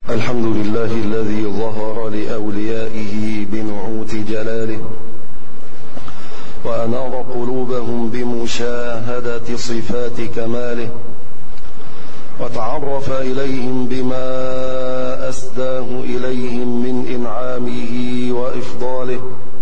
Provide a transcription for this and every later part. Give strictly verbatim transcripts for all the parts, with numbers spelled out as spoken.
الحمد لله الذي ظهر لأوليائه بنعوت جلاله وأنار قلوبهم بمشاهدة صفات كماله وتعرف إليهم بما أسداه إليهم من إنعامه وإفضاله،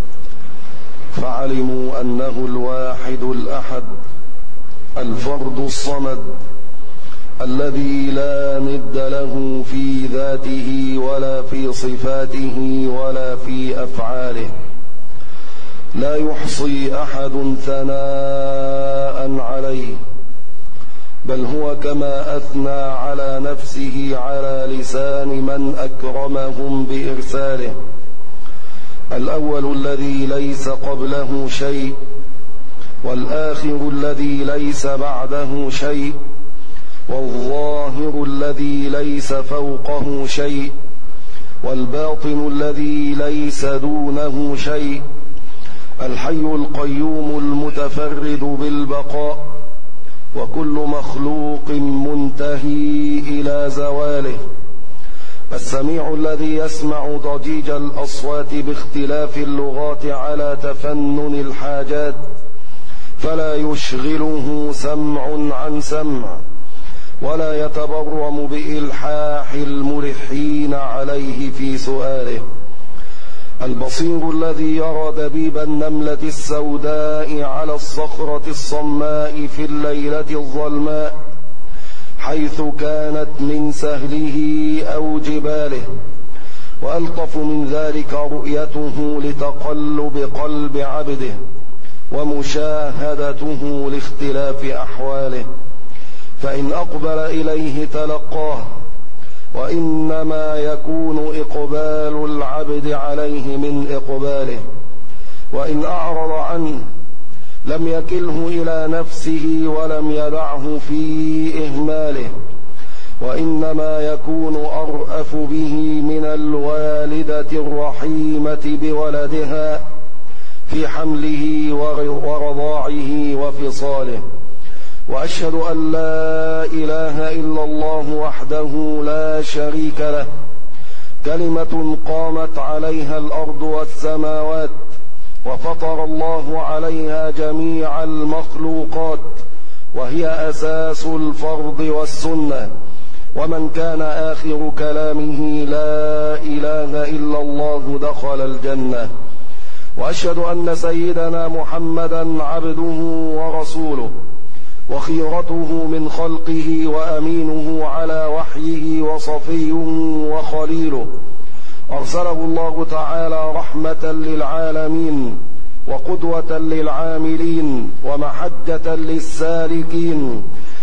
فعلموا أنه الواحد الأحد الفرد الصمد الذي لا ند له في ذاته ولا في صفاته ولا في أفعاله، لا يحصي أحد ثناء عليه، بل هو كما أثنى على نفسه على لسان من أكرمهم بإرساله: الأول الذي ليس قبله شيء، والآخر الذي ليس بعده شيء، والظاهر الذي ليس فوقه شيء، والباطن الذي ليس دونه شيء، الحي القيوم المتفرد بالبقاء، وكل مخلوق منتهي إلى زواله، السميع الذي يسمع ضجيج الأصوات باختلاف اللغات على تفنن الحاجات، فلا يشغله سمع عن سمع، ولا يتبرم بإلحاح الملحين عليه في سؤاله، البصير الذي يرى دبيب النملة السوداء على الصخرة الصماء في الليلة الظلماء حيث كانت من سهله أو جباله، وألطف من ذلك رؤيته لتقلب قلب عبده ومشاهدته لاختلاف أحواله، فإن أقبل إليه تلقاه، وإنما يكون إقبال العبد عليه من إقباله، وإن أعرض عنه لم يكله إلى نفسه ولم يدعه في إهماله، وإنما يكون أرأف به من الوالدة الرحيمة بولدها في حمله ورضاعه وفصاله. وأشهد أن لا إله إلا الله وحده لا شريك له، كلمة قامت عليها الأرض والسماوات، وفطر الله عليها جميع المخلوقات، وهي أساس الفرض والسنة، ومن كان آخر كلامه لا إله إلا الله دخل الجنة. وأشهد أن سيدنا محمدا عبده ورسوله وخيرته من خلقه وأمينه على وحيه وصفيه وخليله، أرسله الله تعالى رحمة للعالمين وقدوة للعاملين ومحجة للسالكين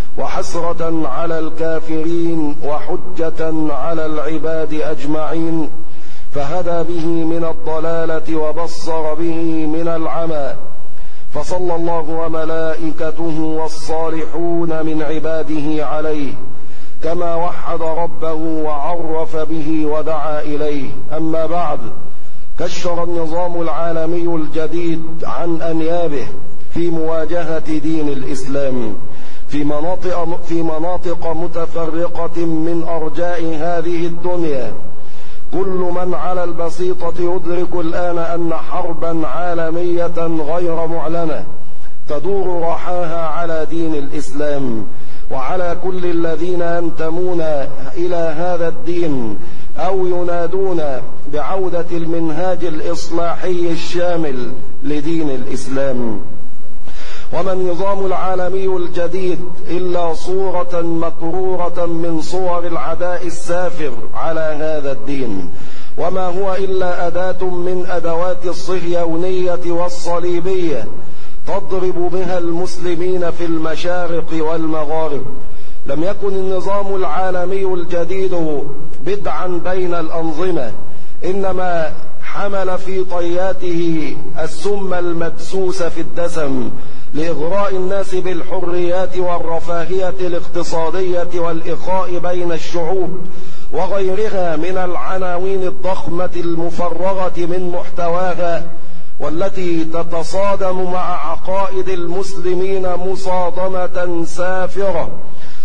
وحسرة على الكافرين وحجة على العباد أجمعين، فهدى به من الضلالة وبصر به من العمى، فصلى الله وملائكته والصالحون من عباده عليه كما وحد ربه وعرف به ودعا إليه. أما بعد، كشر النظام العالمي الجديد عن أنيابه في مواجهة دين الإسلام في مناطق, في مناطق متفرقة من أرجاء هذه الدنيا. كل من على البسيطة يدرك الآن أن حربا عالمية غير معلنة تدور رحاها على دين الإسلام وعلى كل الذين ينتمون إلى هذا الدين أو ينادون بعودة المنهاج الإصلاحي الشامل لدين الإسلام. وما النظام العالمي الجديد إلا صورة مكرورة من صور العداء السافر على هذا الدين، وما هو إلا أداة من أدوات الصهيونية والصليبية تضرب بها المسلمين في المشارق والمغارب. لم يكن النظام العالمي الجديد بدعا بين الأنظمة، إنما حمل في طياته السم المدسوس في الدسم لإغراء الناس بالحريات والرفاهية الاقتصادية والإخاء بين الشعوب وغيرها من العناوين الضخمة المفرغة من محتواها، والتي تتصادم مع عقائد المسلمين مصادمة سافرة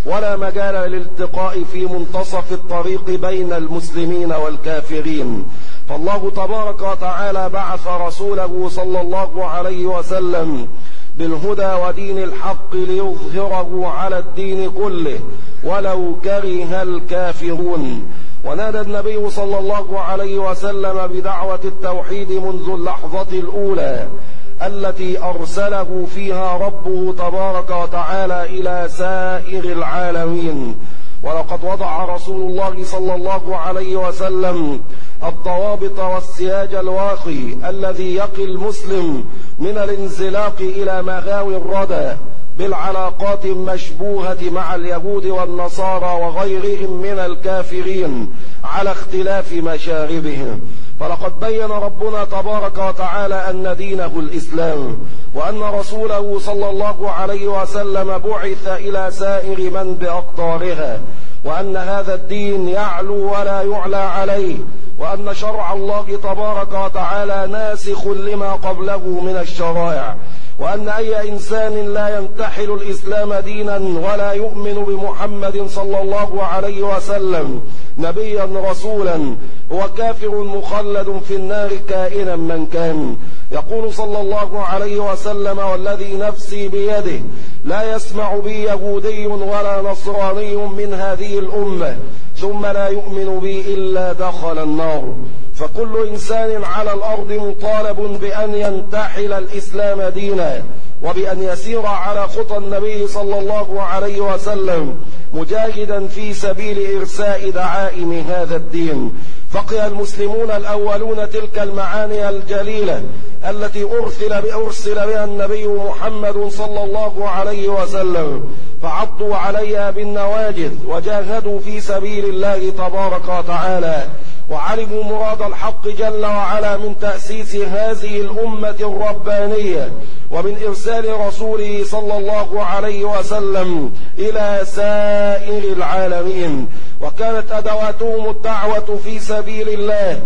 ولا مجال للالتقاء في منتصف الطريق بين المسلمين والكافرين. فالله تبارك وتعالى بعث رسوله صلى الله عليه وسلم بالهدى ودين الحق ليظهره على الدين كله ولو كره الكافرون. ونادى النبي صلى الله عليه وسلم بدعوة التوحيد منذ اللحظة الأولى التي أرسله فيها ربه تبارك وتعالى إلى سائر العالمين. ولقد وضع رسول الله صلى الله عليه وسلم الضوابط والسياج الواقي الذي يقي المسلم من الانزلاق إلى مغاوي الردى بالعلاقات المشبوهة مع اليهود والنصارى وغيرهم من الكافرين على اختلاف مشاربهم. فلقد بين ربنا تبارك وتعالى أن دينه الإسلام، وأن رسوله صلى الله عليه وسلم بعث إلى سائر من بأقطارها، وأن هذا الدين يعلو ولا يعلى عليه، وأن شرع الله تبارك وتعالى ناسخ لما قبله من الشرائع، وأن أي إنسان لا ينتحل الإسلام دينا ولا يؤمن بمحمد صلى الله عليه وسلم نبيا رسولا هو كافر مخلد في النار كائنا من كان. يقول صلى الله عليه وسلم: والذي نفسي بيده لا يسمع بي يهودي ولا نصراني من هذه الأمة ثم لا يؤمن بي إلا دخل النار. فكل إنسان على الأرض مطالب بأن ينتحل الإسلام دينا، وبأن يسير على خطى النبي صلى الله عليه وسلم مجاهدا في سبيل إرساء دعائم هذا الدين. فقه المسلمون الأولون تلك المعاني الجليلة التي أرسل بأرسل بها النبي محمد صلى الله عليه وسلم، فعضوا عليها بالنواجذ وجاهدوا في سبيل الله تبارك وتعالى، وعلموا مراد الحق جل وعلا من تأسيس هذه الأمة الربانية ومن إرسال رسوله صلى الله عليه وسلم إلى سائر العالمين. وكانت أدواتهم الدعوة في سبيل الله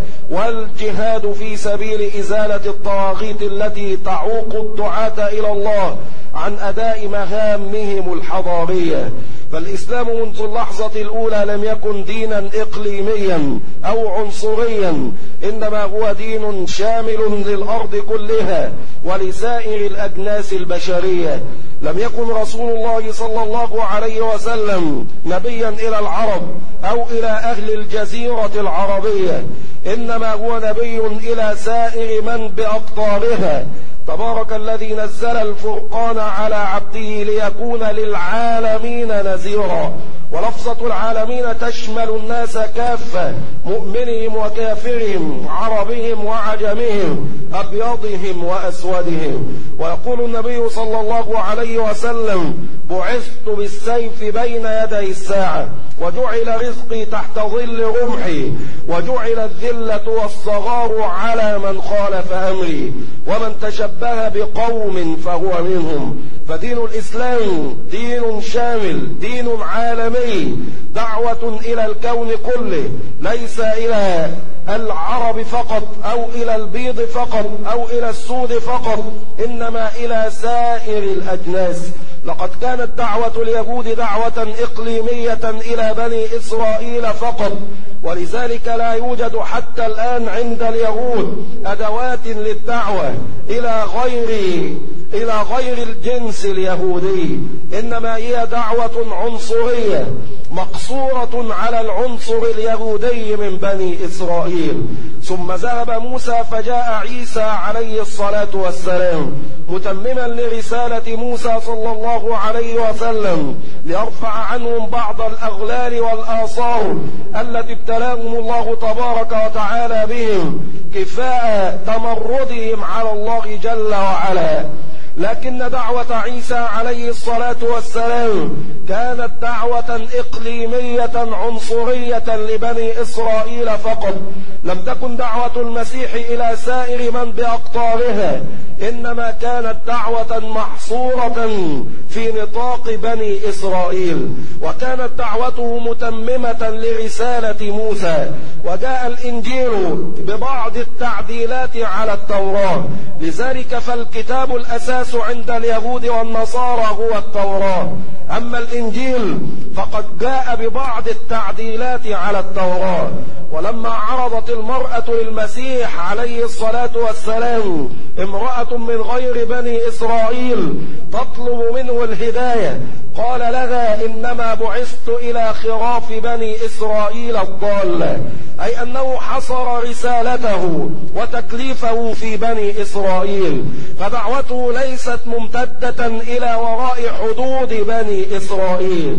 والجهاد في سبيل إزالة الطواغيت التي تعوق الدعاة إلى الله عن أداء مهامهم الحضارية. فالإسلام منذ اللحظة الأولى لم يكن دينا إقليميا أو عنصريا، إنما هو دين شامل للأرض كلها ولسائر الأجناس البشرية. لم يكن رسول الله صلى الله عليه وسلم نبيا إلى العرب أو إلى أهل الجزيرة العربية، إنما هو نبي إلى سائر من بأقطارها. تبارك الذي نزل الفرقان على عبده ليكون للعالمين نذيرا. ولفظة العالمين تشمل الناس كافة، مؤمنهم وكافرهم، عربهم وعجمهم، أبيضهم وأسودهم. ويقول النبي صلى الله عليه وسلم: بعثت بالسيف بين يدي الساعة، وجعل رزقي تحت ظل رمحي، وجعل الذلة والصغار على من خالف أمري، ومن تشبه بقوم فهو منهم. فدين الإسلام دين شامل، دين عالمي، دعوة إلى الكون كله، ليس إلى العرب فقط أو إلى البيض فقط أو إلى السود فقط، إنما إلى سائر الأجناس. لقد كانت دعوة اليهود دعوة إقليمية إلى بني إسرائيل فقط، ولذلك لا يوجد حتى الآن عند اليهود أدوات للدعوة إلى غير إلى غير الجنس اليهودي، إنما هي دعوة عنصرية مقصورة على العنصر اليهودي من بني إسرائيل. ثم ذهب موسى فجاء عيسى عليه الصلاة والسلام متمما لرسالة موسى صلى الله عليه وسلم ليرفع عنهم بعض الأغلال والآثار التي ابتلاهم الله تبارك وتعالى بهم كفاء تمردهم على الله جل وعلا. لكن دعوة عيسى عليه الصلاة والسلام كانت دعوة إقليمية عنصرية لبني إسرائيل فقط، لم تكن دعوة المسيح إلى سائر من بأقطارها، إنما كانت دعوة محصورة في نطاق بني إسرائيل، وكانت دعوته متممة لرسالة موسى. وجاء الإنجيل ببعض التعديلات على التوراة، لذلك فالكتاب الأساسي الأساس عند اليهود والنصارى هو التوراة. أما الإنجيل فقد جاء ببعض التعديلات على التوراة. ولما عرضت المرأة للمسيح عليه الصلاة والسلام امرأة من غير بني إسرائيل تطلب منه الهداية، قال لها إنما بعثت إلى خراف بني إسرائيل الضالة، أي أنه حصر رسالته وتكليفه في بني إسرائيل، فدعوته ليست ممتدة إلى وراء حدود بني إسرائيل.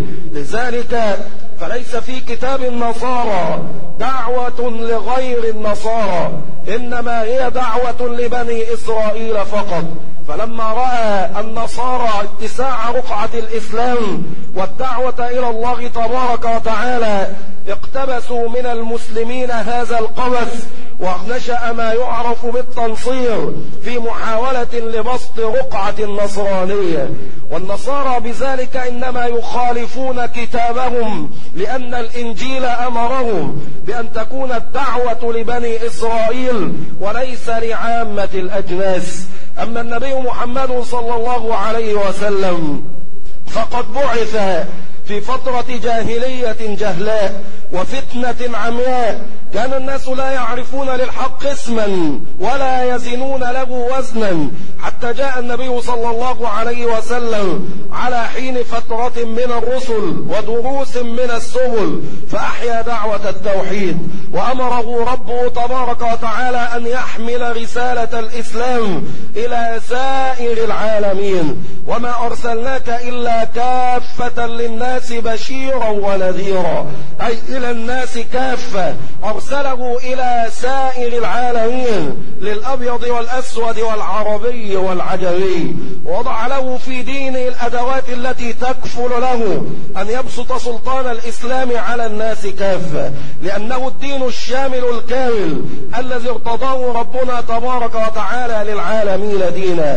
لذلك فليس في كتاب النصارى دعوة لغير النصارى، إنما هي دعوة لبني إسرائيل فقط. فلما رأى النصارى اتساع رقعة الإسلام والدعوة إلى الله تبارك وتعالى اقتبسوا من المسلمين هذا القبس، ونشأ ما يعرف بالتنصير في محاولة لبسط رقعة النصرانية. والنصارى بذلك إنما يخالفون كتابهم، لأن الإنجيل أمرهم بأن تكون الدعوة لبني إسرائيل وليس لعامة الأجناس. أما النبي محمد صلى الله عليه وسلم فقد بعث في فترة جاهلية جهلاء وفتنة عمياء، كان الناس لا يعرفون للحق اسما ولا يزنون له وزنا، حتى جاء النبي صلى الله عليه وسلم على حين فترة من الرسل ودروس من السبل فأحيا دعوة التوحيد، وأمره ربه تبارك وتعالى أن يحمل رسالة الإسلام إلى سائر العالمين، وما أرسلناك إلا كافة للناس بشيرا ونذيرا، أي إلى الناس كافة، أرسله إلى سائر العالمين للأبيض والأسود والعربي والعجمي، ووضع له في دينه الأدوات التي تكفل له أن يبسط سلطان الإسلام على الناس كافة، لأنه الدين الشامل الكامل الذي ارتضاه ربنا تبارك وتعالى للعالمين دينا.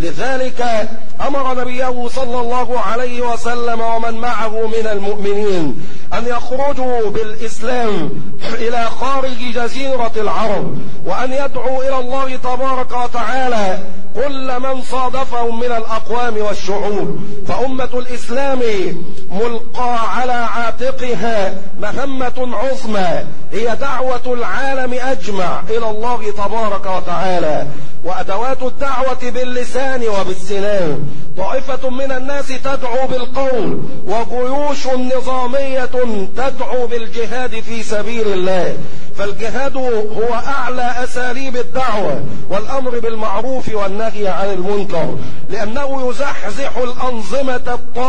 لذلك أمر نبيه صلى الله عليه وسلم ومن معه من المؤمنين أن يخرجوا بالإسلام إلى خارج جزيرة العرب، وأن يدعوا إلى الله تبارك وتعالى كل من صادفهم من الأقوام والشعوب. فأمة الإسلام ملقى على عاتقها مهمة عظمى هي دعوة العالم أجمع إلى الله تبارك وتعالى، وأدوات الدعوة باللسان وبالسنان. طائفة من الناس تدعو بالقول، وجيوش نظامية تدعو بالجهاد في سبيل الله. فالجهاد هو أعلى أساليب الدعوة والأمر بالمعروف والنهي عن المنكر، لأنه يزحزح الأنظمة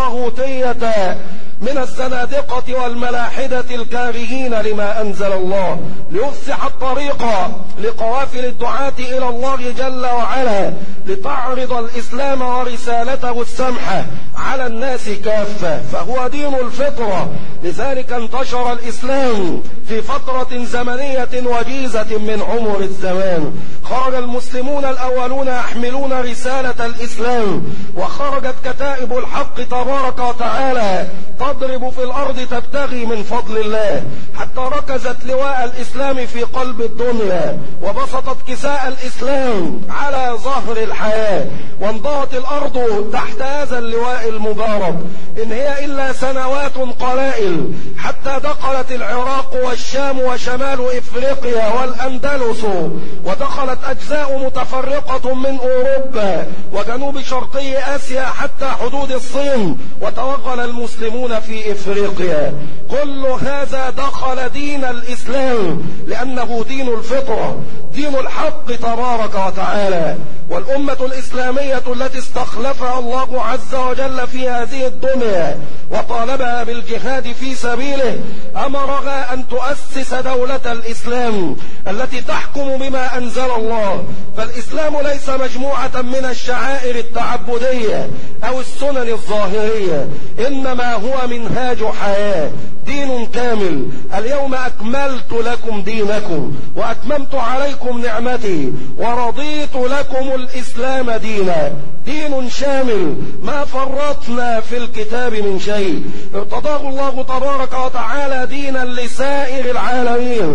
الطاغوتية من الزنادقة والملاحدة الكارهين لما أنزل الله، ليفسح الطريق لقوافل الدعاة إلى الله جل وعلا، لتعرض الإسلام ورسالته السمحة على الناس كافة، فهو دين الفطرة. لذلك انتشر الإسلام في فترة زمنية وجيزة من عمر الزمان. خرج المسلمون الأولون يحملون رسالة الإسلام، وخرجت كتائب الحق تبارك وتعالى تضرب في الأرض تبتغي من فضل الله، حتى ركزت لواء الإسلام في قلب الدنيا، وبسطت كساء الإسلام على ظهر الحياة، وانضهت الأرض تحت هذا اللواء المبارك. إن هي إلا سنوات قلائل حتى دخلت العراق والشام وشمال إفريقيا والأندلس، ودخلت أجزاء متفرقة من أوروبا وجنوب شرقي آسيا حتى حدود الصين، وتوغل المسلمون في إفريقيا. كل هذا دخل دين الإسلام لأنه دين الفطرة، دين الحق تبارك وتعالى. والأمة الإسلامية التي استخلفها الله عز وجل في هذه الدنيا وطالبها بالجهاد في سبيله أمرها أن تؤسس دولة الإسلام التي تحكم بما أنزل الله. فالإسلام ليس مجموعة من الشعائر التعبدية أو السنن الظاهرية، إنما هو منهاج حياة، دين كامل. اليوم أكملت لكم دينكم وأتممت عليكم نعمتي ورضيت لكم الإسلام دينا، دين شامل ما فرطنا في الكتاب من شيء، ارتضاه الله تبارك وتعالى دينا لسائر العالمين،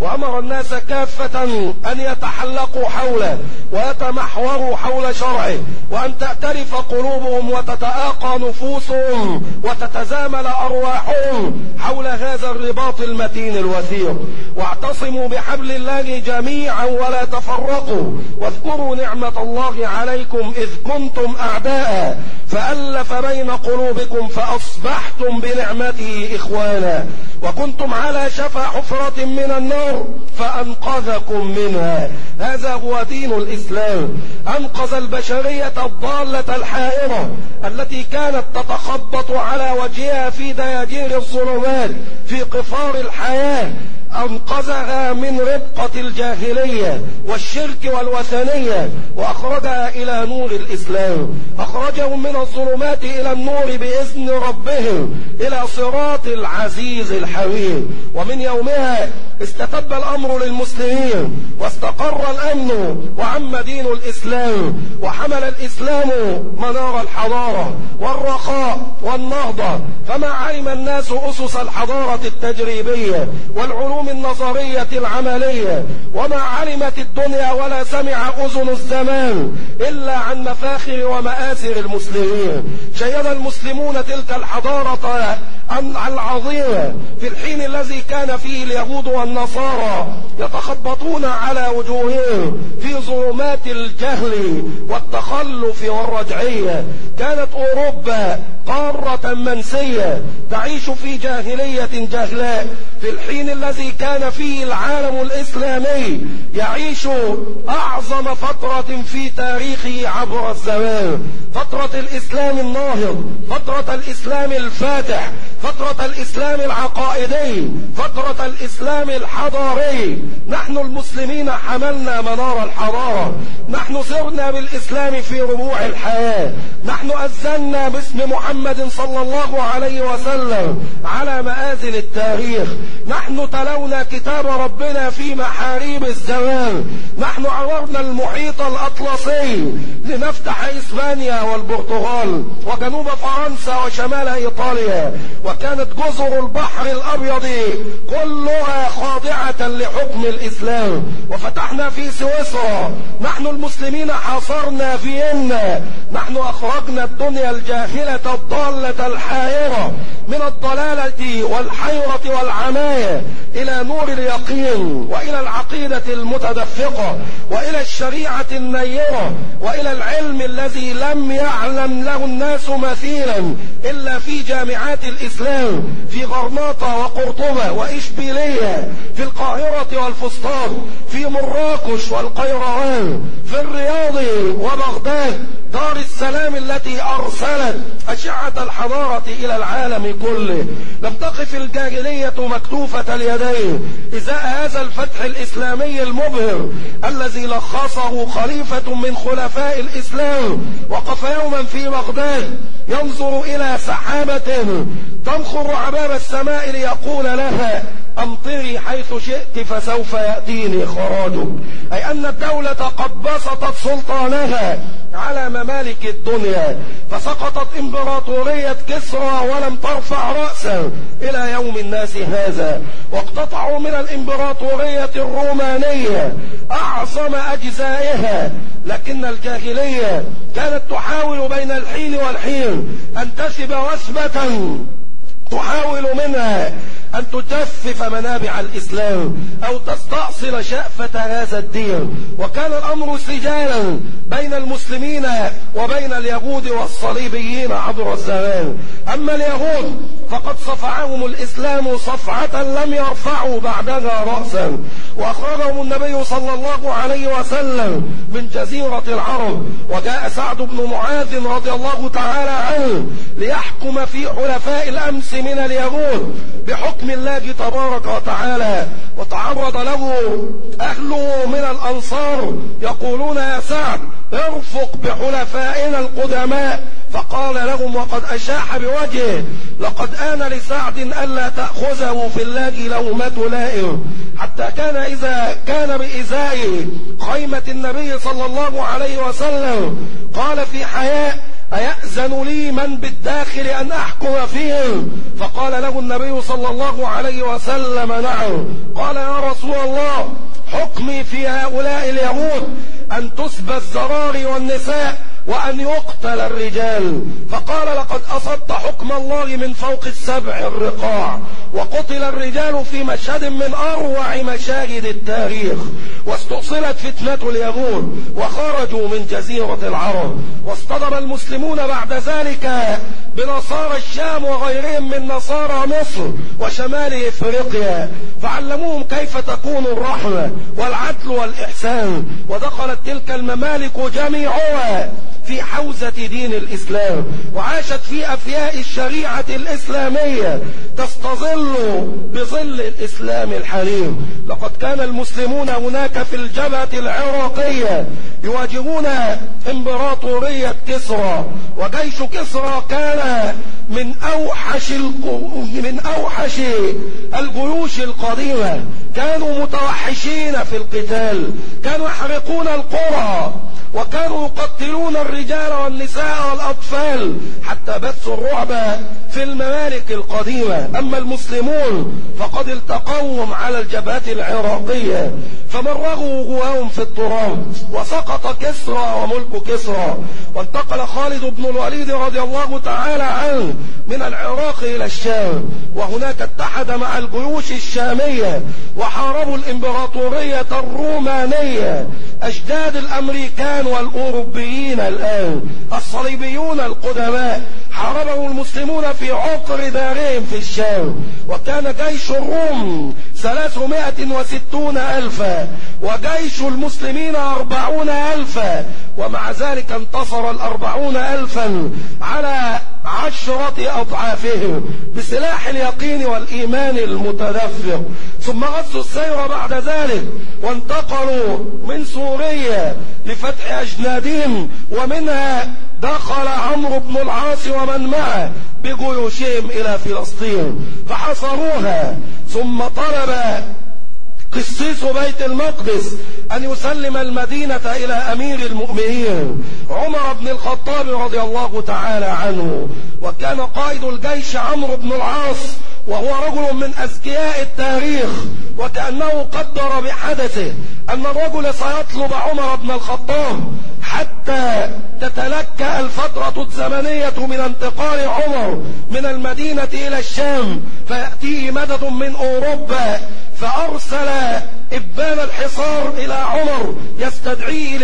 وأمر الناس كافة أن يتحلقوا حوله ويتمحوروا حول شرعه، وأن تعترف قلوبهم وتتآقى نفوسهم وتتزامل أرواحهم حول هذا الرباط المتين الوثيق. واعتصموا بحبل الله جميعا ولا تفرقوا، واذكروا نعمة الله عليكم إذ كنتم أعداء فألف بين قلوبكم فأصبحتم بنعمته إخوانا، وكنتم على شفا حفرة من النار فأنقذكم منها. هذا هو دين الإسلام، أنقذ البشرية الضالة الحائرة التي كانت تتخبط على وجهها في دياجير الظلمات في قفار الحياة، أنقذها من ربقة الجاهلية والشرك والوثنية وأخرجها إلى نور الإسلام، أخرجهم من الظلمات إلى النور بإذن ربهم إلى صراط العزيز الحميد. ومن يومها استتب الأمر للمسلمين واستقر الأمن وعم دين الإسلام، وحمل الإسلام منار الحضارة والرخاء والنهضة، فما علم الناس أسس الحضارة التجريبية والعلوم النظرية العملية، وما علمت الدنيا ولا سمع أذن الزمان إلا عن مفاخر ومآثر المسلمين. شيد المسلمون تلك الحضارة العظيمة في الحين الذي كان فيه اليهود والنصارى يتخبطون على وجوههم في ظلمات الجهل والتخلف والرجعية. كانت أوروبا قارة منسية تعيش في جاهلية جهلاء في الحين الذي كان فيه العالم الإسلامي يعيش أعظم فترة في تاريخه عبر الزمان، فترة الإسلام الناهض، فترة الإسلام الفاتح، فترة الإسلام العقائدي، فترة الإسلام الحضاري. نحن المسلمين حملنا منار الحضارة، نحن سرنا بالإسلام في ربوع الحياة، نحن أذنا باسم محمد صلى الله عليه وسلم على مآذن التاريخ، نحن تلونا كتاب ربنا في محاريب الزمان، نحن عبرنا المحيط الأطلسي لنفتح إسبانيا والبرتغال وجنوب فرنسا وشمال إيطاليا، وكانت جزر البحر الأبيض كلها خاضعة لحكم الإسلام، وفتحنا في سويسرا. نحن المسلمين حاصرنا فيينا، نحن أخرجنا الدنيا الجاهلة الضالة الحائرة من الضلالة والحيرة والعماية إلى نور اليقين وإلى العقيدة المتدفقة وإلى الشريعة النيرة وإلى العلم الذي لم يعلم له الناس مثيلا إلا في جامعات الإسلام في غرناطة وقرطبة وإشبيلية، في القاهرة والفسطاط، في مراكش والقيروان، في الرياض وبغداد، دار السلام التي أرسلت أشعة الحضارة إلى العالم كله. لم تقف الجاهلية مكتوفة اليدين إزاء هذا الفتح الإسلامي المبهر الذي لخصه خليفة من خلفاء الإسلام. وقف يوما في بغداد ينظر إلى سحابة تنخر عباب السماء ليقول لها أمطري حيث شئت فسوف يأتيني خراجك، أي أن الدولة قد بسطت سلطانها على ممالك الدنيا، فسقطت إمبراطورية كسرى ولم ترفع رأسا إلى يوم الناس هذا، واقتطعوا من الإمبراطورية الرومانية أعظم أجزائها. لكن الجاهلية كانت تحاول بين الحين والحين أن تثب وثبة تحاول منها أن تجفف منابع الإسلام أو تستأصل شأفة هذا الدين، وكان الأمر سجالا بين المسلمين وبين اليهود والصليبيين عبر الزمان. أما اليهود فقد صفعهم الإسلام صفعة لم يرفعوا بعدها رأسا، وأخرجهم النبي صلى الله عليه وسلم من جزيرة العرب، وجاء سعد بن معاذ رضي الله تعالى عنه ليحكم في حلفاء الأمس من اليهود بحكم الله تبارك وتعالى، وتعرض له أهله من الأنصار يقولون يا سعد ارفق بحلفائنا القدماء، فقال لهم وقد أشاح بوجهه لقد آن لسعد ألا تأخذه في الله لومة لائم، حتى كان إذا كان بإزاء خيمة النبي صلى الله عليه وسلم قال في حياء أيأذن لي من بالداخل أن أحكم فيهم؟ فقال له النبي صلى الله عليه وسلم نعم. قال يا رسول الله في هؤلاء اليهود أن تسبى الذراري والنساء وأن يقتل الرجال، فقال لقد أصبت حكم الله من فوق السبع الرقاع، وقتل الرجال في مشهد من أروع مشاهد التاريخ، واستؤصلت فتنة اليهود وخرجوا من جزيرة العرب. واصطدم المسلمون بعد ذلك بنصارى الشام وغيرهم من نصارى مصر وشمال إفريقيا، فعلموهم كيف تكون الرحمة والعدل والإحسان، ودخلت تلك الممالك جميعها في حوزة دين الإسلام، وعاشت في أفياء الشريعة الإسلامية تستظل بظل الإسلام الحليم. لقد كان المسلمون هناك في الجبهة العراقية يواجهون إمبراطورية كسرى، وجيش كسرى كان من أوحش من أوحش الجيوش القديمة، كانوا متوحشين في القتال، كانوا يحرقون القرى وكانوا يقتلون الرجال والنساء والأطفال حتى بثوا الرعب في الممالك القديمة. أما المسلمون فقد التقوهم على الجبهات العراقية فمرغوا وجوههم في التراب، وسقط كسرى وملك كسرى، وانتقل خالد بن الوليد رضي الله تعالى عنه من العراق إلى الشام، وهناك اتحد مع الجيوش الشامية وحاربوا الإمبراطورية الرومانية. أجداد الأمريكان والأوروبيين الآن الصليبيون القدماء حاربوا المسلمون في عقر دارهم في الشام، وكان جيش الروم ثلاثمائة وستون ألفا وجيش المسلمين أربعون ألفا، ومع ذلك انتصر الأربعون ألفا على عشرة أضعافهم بسلاح اليقين والإيمان المتدفق. ثم غزوا السير بعد ذلك وانتقلوا من سوريا لفتح أجنادهم، ومنها دخل عمرو بن العاص ومن معه بجيوشهم إلى فلسطين فحصروها. ثم طلب قسيس بيت المقدس أن يسلم المدينة إلى أمير المؤمنين عمر بن الخطاب رضي الله تعالى عنه، وكان قائد الجيش عمرو بن العاص، وهو رجل من أذكياء التاريخ، وكأنه قدر بحدثه أن الرجل سيطلب عمر بن الخطاب حتى تتلكأ الفترة الزمنية من انتقال عمر من المدينة إلى الشام فيأتيه مدد من أوروبا، فأرسل إبان الحصار إلى عمر يستدعيه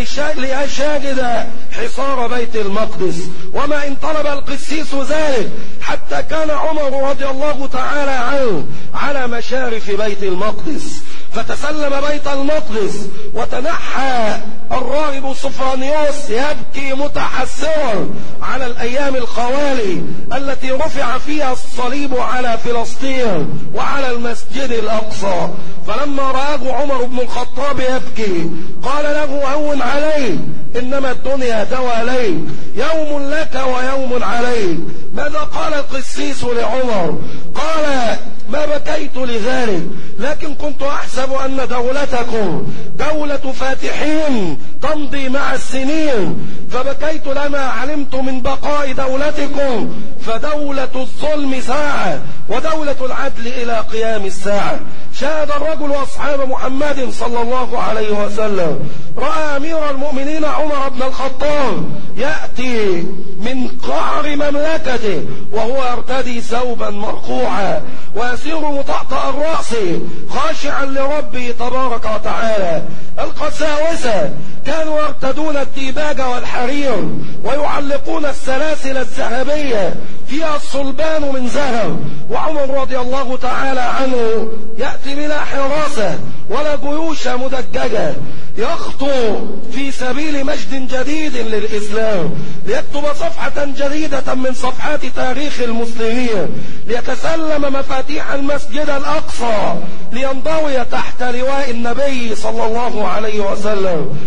ليشاهد حصار بيت المقدس. وما إن طلب القسيس ذلك حتى كان عمر رضي الله تعالى عنه على مشارف بيت المقدس، فتسلم بيت المقدس وتنحى الراهب صفرانيوس يبكي متحسرا على الأيام الخوالي التي رفع فيها الصليب على فلسطين وعلى المسجد الأقصى. فلما رآه عمر بن الخطاب يبكي قال له هون عليك، إنما الدنيا دواليك، يوم لك ويوم عليك. ماذا قال القسيس لعمر؟ قال ما بكيت لذلك، لكن كنت أحسب أن دولتكم دولة فاتحين تمضي مع السنين، فبكيت لما علمت من بقاء دولتكم، فدولة الظلم ساعة ودولة العدل إلى قيام الساعة. شاهد الرجل وأصحاب محمد صلى الله عليه وسلم، رأى أمير المؤمنين عمر بن الخطاب يأتي من قعر مملكته وهو يرتدي ثوبا مرقوعا ويسير مطأطأ الرأس خاشعا لربه تبارك وتعالى. القساوسة كانوا يرتدون الديباج والحرير ويعلقون السلاسل الذهبية فيها الصلبان من ذهب، وعمر رضي الله تعالى عنه يأتي بلا حراسة ولا جيوش مدججة، يخطو في سبيل مجد جديد للإسلام، ليكتب صفحة جديدة من صفحات تاريخ المسلمين، ليتسلم مفاتيح المسجد الأقصى لينضوي تحت لواء النبي صلى الله عليه وسلم.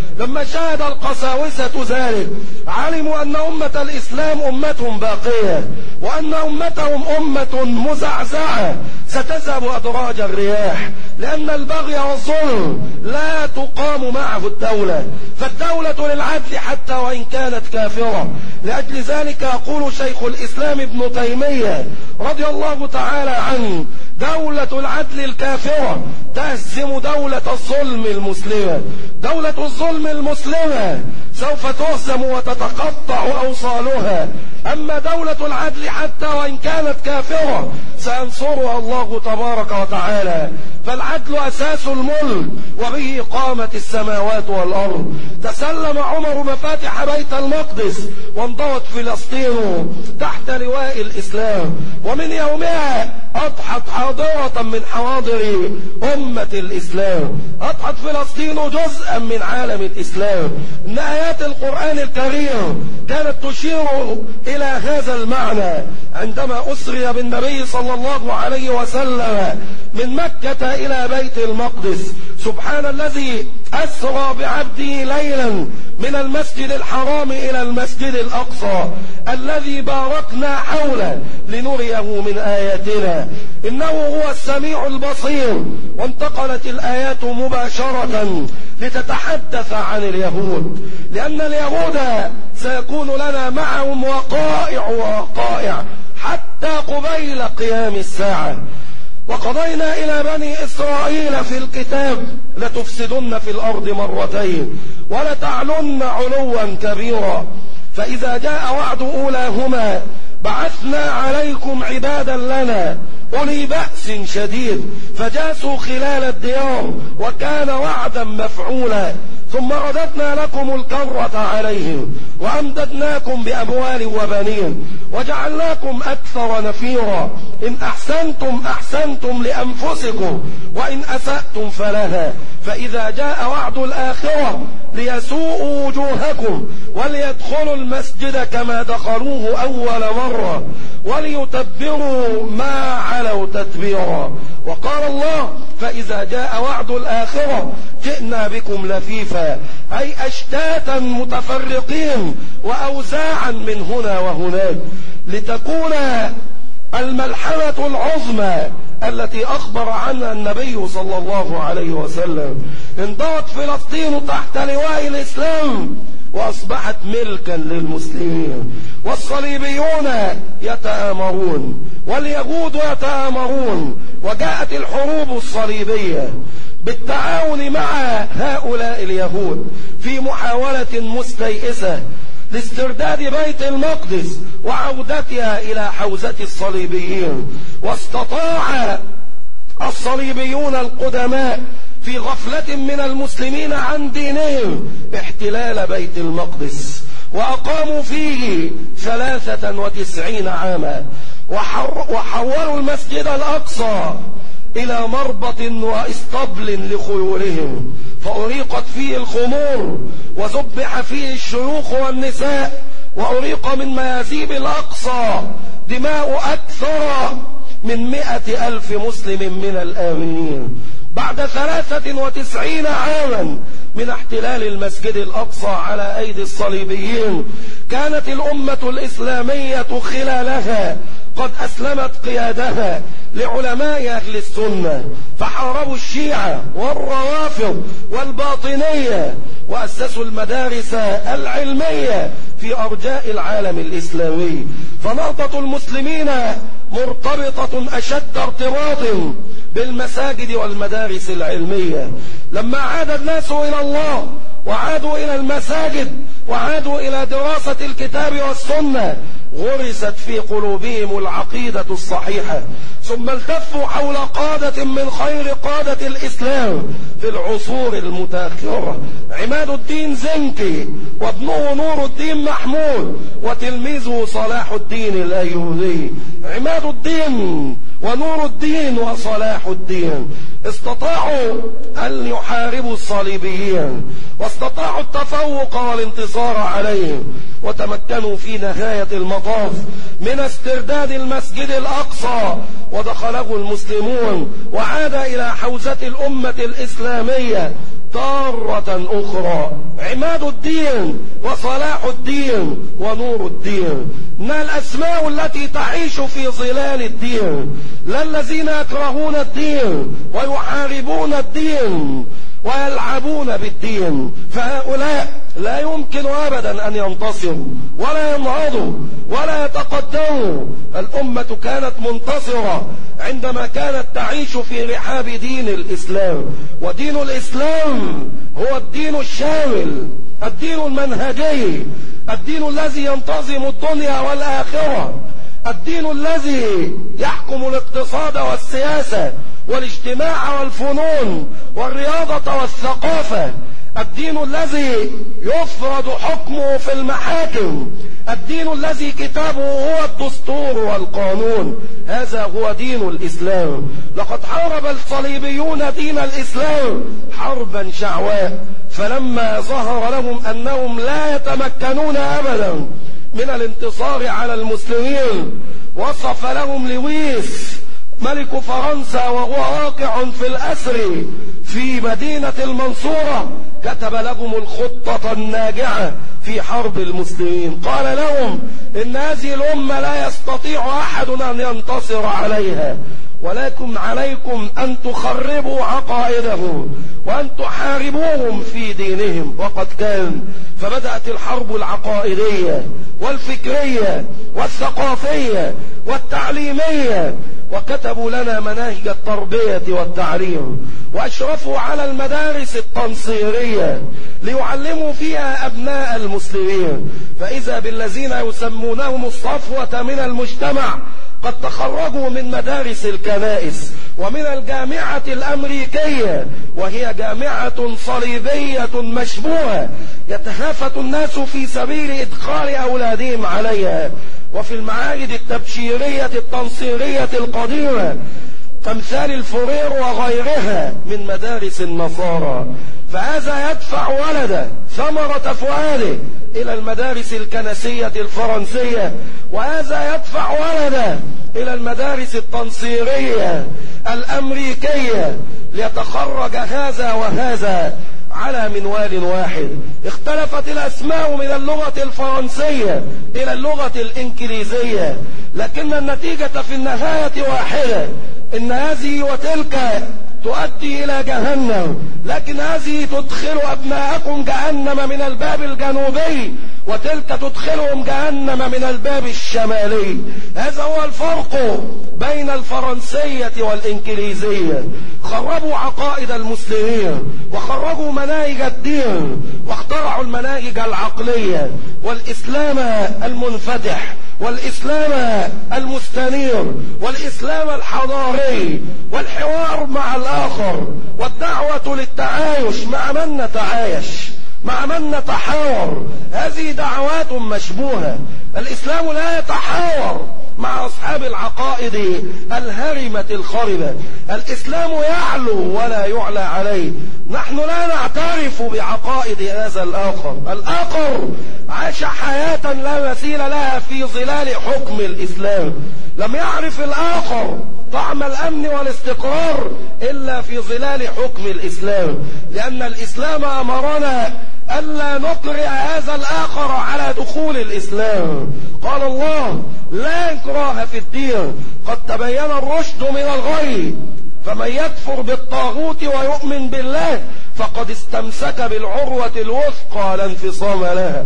لما شاهد القساوسة ذلك علموا أن أمة الإسلام أمة باقية، وأن أمتهم أمة مزعزعة ستذهب أدراج الرياح، لأن البغي والظلم لا تقام معه الدولة، فالدولة للعدل حتى وإن كانت كافرة. لأجل ذلك يقول شيخ الإسلام ابن تيمية رضي الله تعالى عنه: دولة العدل الكافرة تهزم دولة الظلم المسلمة. دولة الظلم المسلمة سوف تهزم وتتقطع أوصالها، أما دولة العدل حتى وإن كانت كافرة سينصرها الله تبارك وتعالى. فالعدل أساس الملك، وبه قامت السماوات والأرض. تسلم عمر مفاتح بيت المقدس وانضوت فلسطين تحت لواء الإسلام، ومن يومها أضحت حاضرة من حواضر أمة الإسلام. أضحت فلسطين جزءا من عالم الإسلام. إن آيات القرآن الكريم كانت تشير إلى هذا المعنى عندما أسري بالنبي صلى الله عليه وسلم من مكة إلى بيت المقدس. سبحان الذي أسرى بعبده ليلا من المسجد الحرام إلى المسجد الأقصى الذي باركنا حوله لنريه من آياتنا، إنه هو السميع البصير. وانتقلت الآيات مباشرة لتتحدث عن اليهود، لأن اليهود سيكون لنا معهم وقائع ووقائع حتى قبيل قيام الساعة. وقضينا إلى بني إسرائيل في الكتاب: لتفسدن في الأرض مرتين ولتعلن علوا كبيرا. فإذا جاء وعد أولاهما بعثنا عليكم عبادا لنا أولي بأس شديد فجاسوا خلال الديار وكان وعدا مفعولا. ثم رددنا لكم الكرة عليهم وأمددناكم بأموال وبنين وجعلناكم أكثر نفيرا. إن أحسنتم أحسنتم لأنفسكم وإن أسأتم فلها. فإذا جاء وعد الآخرة ليسوءوا وجوهكم وليدخلوا المسجد كما دخلوه أول مرة وليتبروا ما علوا تتبيرا. وقال الله: فإذا جاء وعد الآخرة جئنا بكم لفيفا، أي أشتاتا متفرقين وأوزاعا من هنا وهناك، لتكون الملحمة العظمى التي أخبر عنها النبي صلى الله عليه وسلم. انضوت فلسطين تحت لواء الإسلام وأصبحت ملكا للمسلمين، والصليبيون يتآمرون واليهود يتآمرون، وجاءت الحروب الصليبية بالتعاون مع هؤلاء اليهود في محاولة مستيئسة لاسترداد بيت المقدس وعودتها إلى حوزة الصليبيين. واستطاع الصليبيون القدماء في غفلة من المسلمين عن دينهم احتلال بيت المقدس، وأقاموا فيه ثلاثة وتسعين عاما، وحولوا المسجد الأقصى إلى مربط وإسطبل لخيولهم، فأريقت فيه الخمور وذبح فيه الشيوخ والنساء، وأريق من ميازيب الأقصى دماء أكثر من مئة ألف مسلم من الآمنين. بعد ثلاثة وتسعين عاما من احتلال المسجد الأقصى على أيدي الصليبيين كانت الأمة الإسلامية خلالها قد أسلمت قيادها لعلماء أهل السنة، فحاربوا الشيعة والروافض والباطنية وأسسوا المدارس العلمية في أرجاء العالم الإسلامي. فنهضة المسلمين مرتبطة أشد ارتباط بالمساجد والمدارس العلمية. لما عاد الناس إلى الله وعادوا إلى المساجد وعادوا إلى دراسة الكتاب والسنة غرست في قلوبهم العقيدة الصحيحة، ثم التفوا حول قادة من خير قادة الإسلام في العصور المتأخرة: عماد الدين زنكي وابنه نور الدين محمود وتلميذه صلاح الدين الأيوبي. عماد الدين ونور الدين وصلاح الدين استطاعوا أن يحاربوا الصليبيين واستطاعوا التفوق والانتصار عليهم، وتمكنوا في نهاية المطاف من استرداد المسجد الأقصى ودخله المسلمون وعاد إلى حوزة الأمة الإسلامية تارة أخرى. عماد الدين وصلاح الدين ونور الدين، ما الأسماء التي تعيش في ظلال الدين، لا الذين يكرهون الدين ويحاربون الدين ويلعبون بالدين، فهؤلاء لا يمكن أبدا أن ينتصروا ولا ينهضوا ولا يتقدموا. الأمة كانت منتصرة عندما كانت تعيش في رحاب دين الإسلام، ودين الإسلام هو الدين الشامل، الدين المنهجي، الدين الذي ينتظم الدنيا والآخرة، الدين الذي يحكم الاقتصاد والسياسة والاجتماع والفنون والرياضة والثقافة، الدين الذي يفرض حكمه في المحاكم، الدين الذي كتابه هو الدستور والقانون. هذا هو دين الإسلام. لقد حارب الصليبيون دين الإسلام حربا شعواء، فلما ظهر لهم أنهم لا يتمكنون أبدا من الانتصار على المسلمين، وصف لهم لويس ملك فرنسا وهو واقع في الأسر في مدينة المنصورة، كتب لهم الخطة الناجعة في حرب المسلمين. قال لهم إن هذه الأمة لا يستطيع أحد أن ينتصر عليها، ولكن عليكم أن تخربوا عقائدهم وأن تحاربوهم في دينهم. وقد كان، فبدأت الحرب العقائدية والفكرية والثقافية والتعليمية، وكتبوا لنا مناهج التربية والتعليم، وأشرفوا على المدارس التنصيرية ليعلموا فيها أبناء المسلمين. فإذا بالذين يسمونهم الصفوة من المجتمع قد تخرجوا من مدارس الكنائس ومن الجامعة الأمريكية، وهي جامعة صليبية مشبوهة يتهافت الناس في سبيل إدخال أولادهم عليها، وفي المعاهد التبشيرية التنصيرية القديمة كمثال الفورير وغيرها من مدارس النصارى. فهذا يدفع ولده ثمرة فؤاده إلى المدارس الكنسية الفرنسية، وهذا يدفع ولده إلى المدارس التنصيرية الأمريكية، ليتخرج هذا وهذا على منوال واحد. اختلفت الأسماء من اللغة الفرنسية إلى اللغة الإنجليزية، لكن النتيجة في النهاية واحدة، إن هذه وتلك تؤدي إلى جهنم، لكن هذه تدخل أبناءكم جهنم من الباب الجنوبي، وتلك تدخلهم جهنم من الباب الشمالي. هذا هو الفرق بين الفرنسية والإنجليزية. خربوا عقائد المسلمين وخرجوا مناهج الدين واخترعوا المناهج العقلية، والإسلام المنفتح والإسلام المستنير والإسلام الحضاري والحوار مع الآخر والدعوة للتعايش مع من نتعايش مع من نتحاور. هذه دعوات مشبوهة. الإسلام لا يتحاور مع أصحاب العقائد الهرمة الخربة. الإسلام يعلو ولا يعلى عليه. نحن لا نعترف بعقائد هذا الآخر. الآخر عاش حياة لا مثيل لها في ظلال حكم الإسلام. لم يعرف الآخر طعم الأمن والاستقرار إلا في ظلال حكم الإسلام، لأن الإسلام أمرنا ألا نكره هذا الآخر على دخول الإسلام. قال الله: لا إكراه في الدين، قد تبين الرشد من الغي، فمن يكفر بالطاغوت ويؤمن بالله فقد استمسك بالعروة الوثقى لا انفصام لها.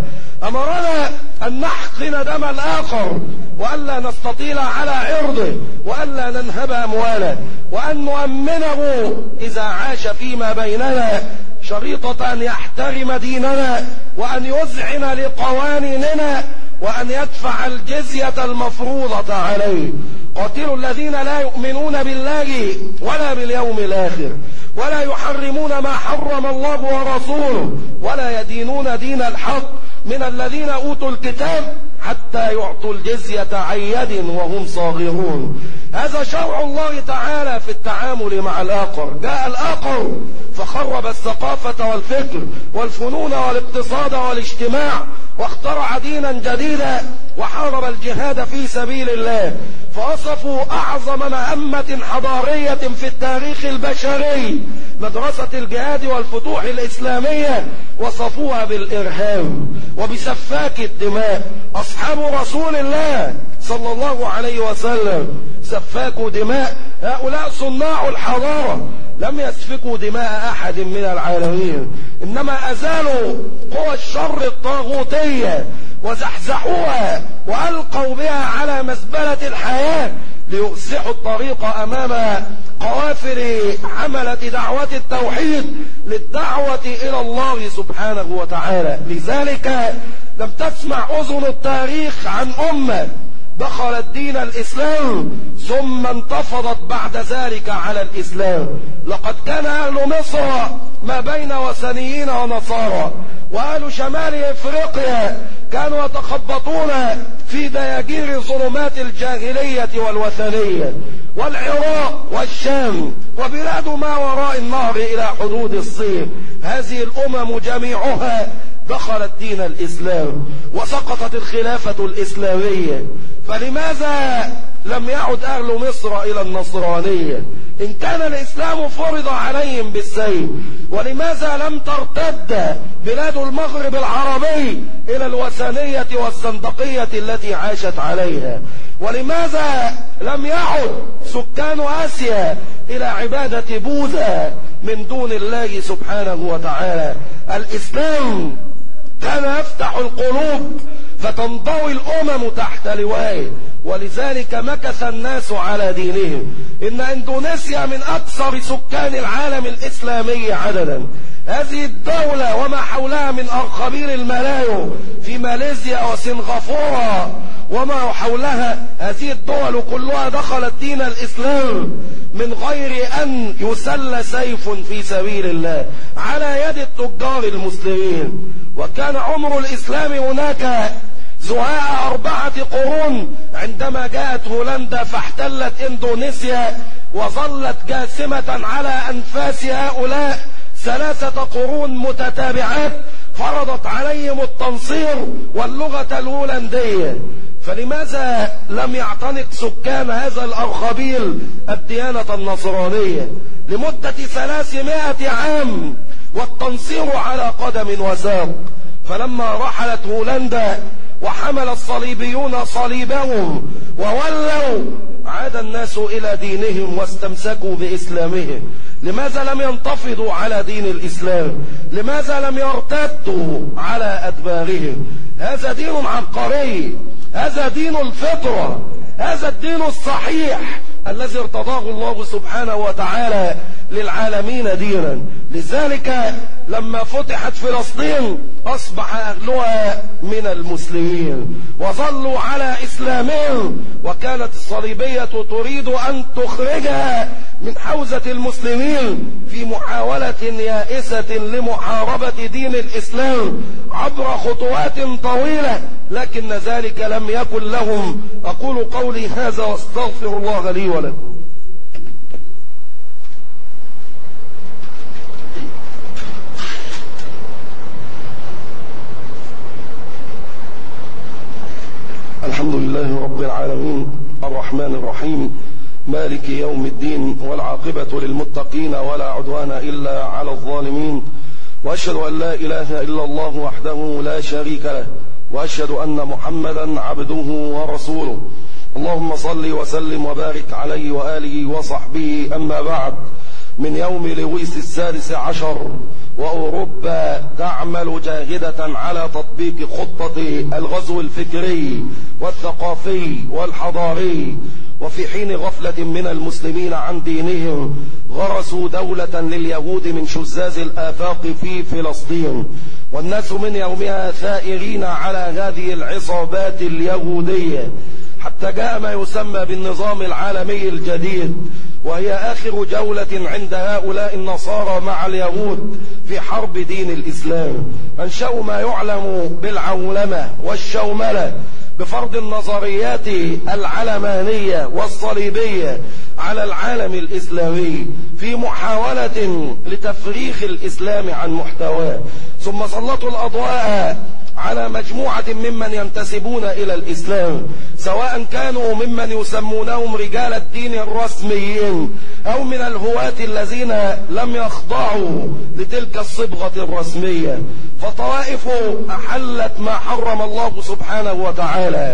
أمرنا أن نحقن دم الآخر، وألا نستطيل على عرضه، وألا ننهب أمواله، وأن نؤمنه إذا عاش فيما بيننا شريطة أن يحترم ديننا، وأن يذعن لقوانيننا، وأن يدفع الجزية المفروضة عليه. قاتلوا الذين لا يؤمنون بالله ولا باليوم الآخر، ولا يحرمون ما حرم الله ورسوله، ولا يدينون دين الحق من الذين أوتوا الكتاب حتى يعطوا الجزية عن يد وهم صاغرون. هذا شرع الله تعالى في التعامل مع الآخر. جاء الآخر فخرب الثقافة والفكر والفنون والاقتصاد والاجتماع واخترع دينا جديدا وحارب الجهاد في سبيل الله، فوصفوا أعظم مهمة حضارية في التاريخ البشري مدرسة الجهاد والفتوح الإسلامية، وصفوها بالإرهاب وبسفاك الدماء. أصحاب رسول الله صلى الله عليه وسلم سفاكوا دماء، هؤلاء صناع الحضارة لم يسفكوا دماء أحد من العالمين، إنما أزالوا قوى الشر الطاغوتية وزحزحوها وألقوا بها على مزبلة الحياة ليفسحوا الطريق أمام قوافل حملة دعوة التوحيد للدعوة إلى الله سبحانه وتعالى. لذلك لم تسمع أذن التاريخ عن أمة دخلت دين الإسلام ثم انتفضت بعد ذلك على الإسلام. لقد كان أهل مصر ما بين وثنيين ونصارى، وأهل شمال إفريقيا كانوا يتخبطون في دياجير ظلمات الجاهلية والوثنية، والعراق والشام وبلاد ما وراء النهر إلى حدود الصين، هذه الأمم جميعها دخلت دين الإسلام وسقطت الخلافة الإسلامية. فلماذا لم يعد أهل مصر إلى النصرانية إن كان الإسلام فرض عليهم بالسيف؟ ولماذا لم ترتد بلاد المغرب العربي إلى الوثنية والزندقية التي عاشت عليها؟ ولماذا لم يعد سكان آسيا إلى عبادة بوذا من دون الله سبحانه وتعالى؟ الإسلام كان يفتح القلوب فتنضوي الأمم تحت لوائه، ولذلك مكث الناس على دينهم. إن إندونيسيا من أكثر سكان العالم الإسلامي عددا، هذه الدولة وما حولها من أرخبيل الملايو في ماليزيا وسنغافورة وما حولها، هذه الدول كلها دخلت دين الإسلام من غير أن يسل سيف في سبيل الله على يد التجار المسلمين. وكان عمر الإسلام هناك زهاء أربعة قرون عندما جاءت هولندا فاحتلت إندونيسيا وظلت جاسمة على أنفاس هؤلاء ثلاثة قرون متتابعات، فرضت عليهم التنصير واللغة الهولندية. فلماذا لم يعتنق سكان هذا الأرخبيل الديانة النصرانية لمدة ثلاثمائة عام والتنصير على قدم وساق؟ فلما رحلت هولندا وحمل الصليبيون صليبهم وولوا، عاد الناس إلى دينهم واستمسكوا بإسلامهم. لماذا لم ينتفضوا على دين الإسلام؟ لماذا لم يرتدوا على أدبارهم؟ هذا دين عبقري، هذا دين الفطرة، هذا الدين الصحيح الذي ارتضاه الله سبحانه وتعالى للعالمين دينا. لذلك لما فتحت فلسطين أصبح أهلها من المسلمين وظلوا على إسلامهم، وكانت الصليبية تريد أن تخرجها من حوزة المسلمين في محاولة يائسة لمحاربة دين الإسلام عبر خطوات طويلة، لكن ذلك لم يكن لهم. أقول قولي هذا واستغفر الله لي ولكم. الحمد لله رب العالمين الرحمن الرحيم مالك يوم الدين، والعاقبة للمتقين ولا عدوان إلا على الظالمين، وأشهد أن لا إله إلا الله وحده لا شريك له، وأشهد أن محمدا عبده ورسوله. اللهم صل وسلم وبارك عليه وآله وصحبه. أما بعد، من يوم لويس السادس عشر وأوروبا تعمل جاهدة على تطبيق خطة الغزو الفكري والثقافي والحضاري، وفي حين غفلة من المسلمين عن دينهم غرسوا دولة لليهود من شزاز الآفاق في فلسطين، والناس من يومها ثائرين على هذه العصابات اليهودية، حتى جاء ما يسمى بالنظام العالمي الجديد، وهي آخر جولة عند هؤلاء النصارى مع اليهود في حرب دين الإسلام. أنشأوا ما يعلم بالعولمة والشوملة بفرض النظريات العلمانية والصليبية على العالم الإسلامي في محاولة لتفريخ الإسلام عن محتواه، ثم سلطوا الأضواء على مجموعة ممن ينتسبون إلى الإسلام، سواء كانوا ممن يسمونهم رجال الدين الرسميين أو من الهواة الذين لم يخضعوا لتلك الصبغة الرسمية. فطوائف أحلت ما حرم الله سبحانه وتعالى،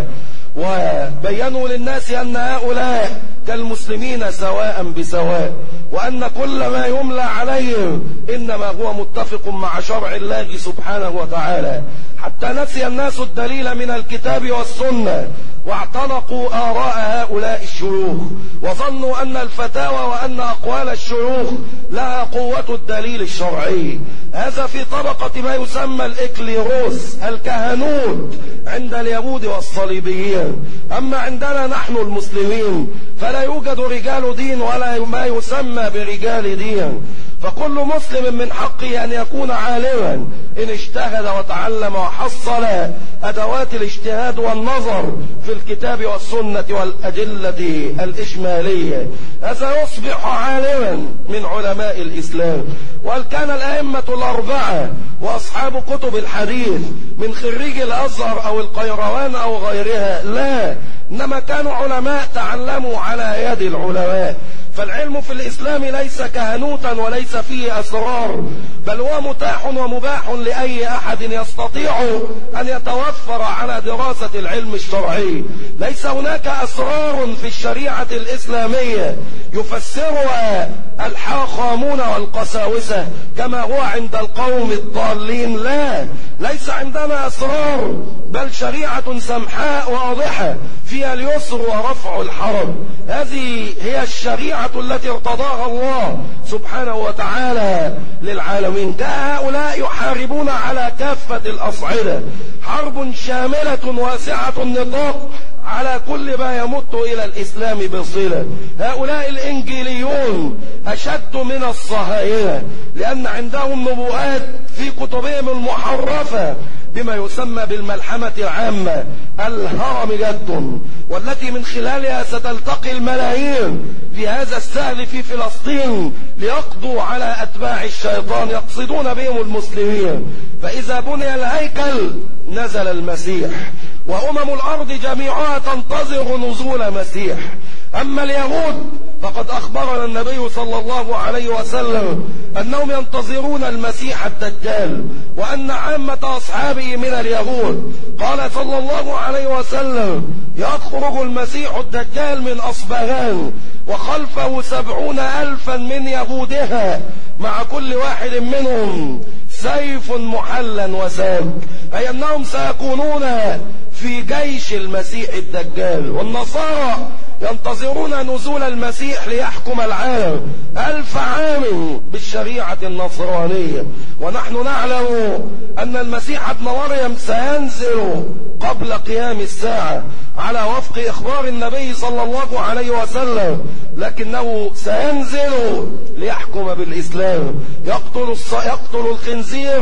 وبينوا للناس أن هؤلاء كالمسلمين سواء بسواء، وأن كل ما يملى عليهم إنما هو متفق مع شرع الله سبحانه وتعالى، حتى نسي الناس الدليل من الكتاب والسنة واعتنقوا آراء هؤلاء الشيوخ، وظنوا أن الفتاوى وأن أقوال الشيوخ لها قوة الدليل الشرعي. هذا في طبقة ما يسمى الإكليروس، الكهنوت عند اليهود والصليبيين. أما عندنا نحن المسلمين فلا يوجد رجال دين ولا ما يسمى برجال دين، فكل مسلم من حقه أن يكون عالما إن اجتهد وتعلم وحصل أدوات الاجتهاد والنظر في الكتاب والسنة والأدلة الإجمالية، هذا يصبح عالما من علماء الإسلام. وهل كان الأئمة الأربعة وأصحاب كتب الحديث من خريج الأزهر أو القيروان أو غيرها؟ لا، إنما كانوا علماء تعلموا على يد العلماء. فالعلم في الإسلام ليس كهنوتا وليس فيه أسرار، بل هو متاح ومباح لأي أحد يستطيع أن يتوفر على دراسة العلم الشرعي. ليس هناك أسرار في الشريعة الإسلامية يفسرها الحاخامون والقساوسة كما هو عند القوم الضالين. لا، ليس عندنا أسرار، بل شريعة سمحاء واضحة فيها اليسر ورفع الحرج. هذه هي الشريعة التي ارتضاها الله سبحانه وتعالى للعالمين. هؤلاء يحاربون على كافة الأصعدة، حرب شاملة واسعة النطاق على كل ما يمت إلى الإسلام بصلة. هؤلاء الإنجيليون أشد من الصهاينة، لأن عندهم نبوءات في كتبهم المحرفة بما يسمى بالملحمة العامة الهرم جد، والتي من خلالها ستلتقي الملايين في هذا السهل في فلسطين ليقضوا على أتباع الشيطان يقصدون بهم المسلمين. فإذا بني الهيكل نزل المسيح، وأمم الأرض جميعها تنتظر نزول مسيح. أما اليهود فقد أخبرنا النبي صلى الله عليه وسلم أنهم ينتظرون المسيح الدجال، وأن عامة أصحابه من اليهود. قال صلى الله عليه وسلم: يخرج المسيح الدجال من أصبهان وخلفه سبعون ألفا من يهودها، مع كل واحد منهم سيف محلا وساك، أي أنهم سيكونون في جيش المسيح الدجال. والنصارى ينتظرون نزول المسيح ليحكم العالم ألف عام بالشريعة النصرانية، ونحن نعلم أن المسيح ابن مريم سينزل قبل قيام الساعة على وفق إخبار النبي صلى الله عليه وسلم، لكنه سينزل ليحكم بالإسلام، يقتل, الص... يقتل الخنزير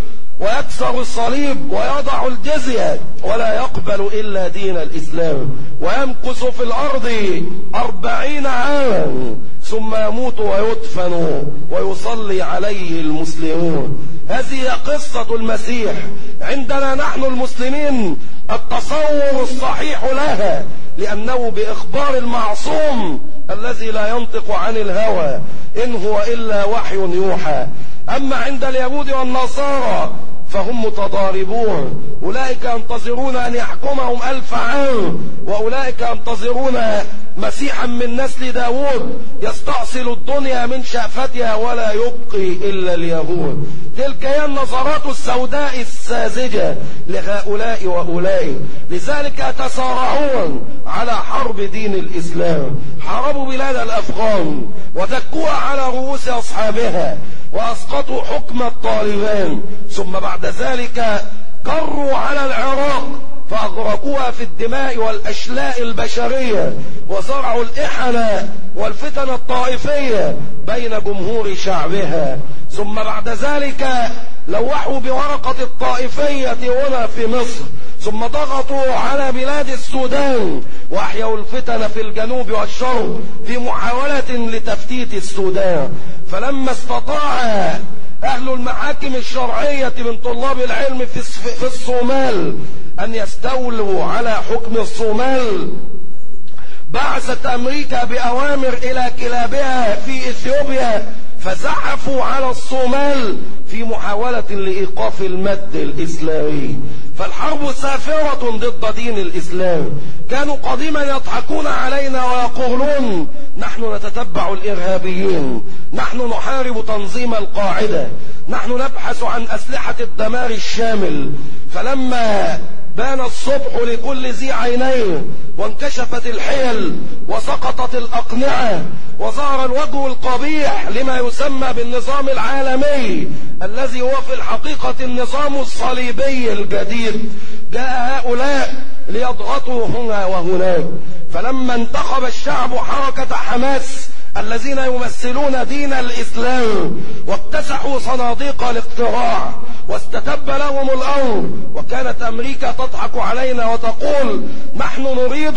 ويكسر الصليب ويضع الجزية ولا يقبل إلا دين الإسلام، ويمكث في الأرض أربعين عاما ثم يموت ويدفن ويصلي عليه المسلمون. هذه قصة المسيح. عندنا نحن المسلمين التصور الصحيح لها، لأنه بإخبار المعصوم الذي لا ينطق عن الهوى إن هو إلا وحي يوحى. أما عند اليهود والنصارى فهم متضاربون، أولئك ينتظرون أن يحكمهم ألف عام، وأولئك ينتظرون مسيحا من نسل داود يستأصل الدنيا من شأفتها ولا يبقي إلا اليهود. تلك هي النظرات السوداء الساذجة لهؤلاء وأولئك. لذلك يتصارعون على حرب دين الإسلام. حاربوا بلاد الأفغان ودكوها على رؤوس أصحابها وأسقطوا حكم الطالبان، ثم بعد ذلك كروا على العراق فأغرقوها في الدماء والأشلاء البشرية، وزرعوا الإحنة والفتن الطائفية بين جمهور شعبها. ثم بعد ذلك لوحوا بورقة الطائفية هنا في مصر، ثم ضغطوا على بلاد السودان وأحيوا الفتن في الجنوب والشرق في محاولة لتفتيت السودان. فلما استطاع أهل المحاكم الشرعية من طلاب العلم في الصومال أن يستولوا على حكم الصومال، بعثت أمريكا بأوامر إلى كلابها في إثيوبيا فزحفوا على الصومال في محاولة لإيقاف المد الإسلامي. فالحرب سافرة ضد دين الإسلام. كانوا قديما يضحكون علينا ويقولون نحن نتتبع الإرهابيين، نحن نحارب تنظيم القاعدة، نحن نبحث عن أسلحة الدمار الشامل. فلما بان الصبح لكل ذي عينين وانكشفت الحيل وسقطت الأقنعة وظهر الوجه القبيح لما يسمى بالنظام العالمي الذي هو في الحقيقة النظام الصليبي الجديد، جاء هؤلاء ليضغطوا هنا وهناك. فلما انتخب الشعب حركة حماس الذين يمثلون دين الإسلام واكتسحوا صناديق الاقتراع واستتب لهم الأمر، وكانت أمريكا تضحك علينا وتقول نحن نريد